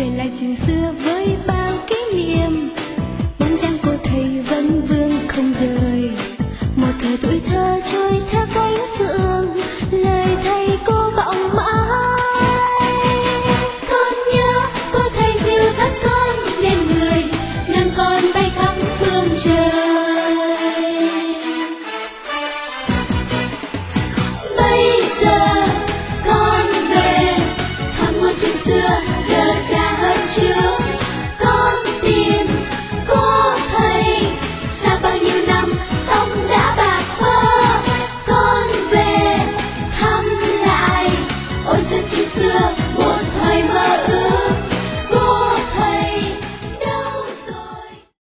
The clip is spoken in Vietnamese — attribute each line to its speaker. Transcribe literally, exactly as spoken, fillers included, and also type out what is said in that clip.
Speaker 1: kể lại chuyện xưa với bao kỷ niệm. Bóng dáng của thầy vẫn vương không rời, một thời tuổi thơ trôi theo cánh phượng, lời thầy cô bảo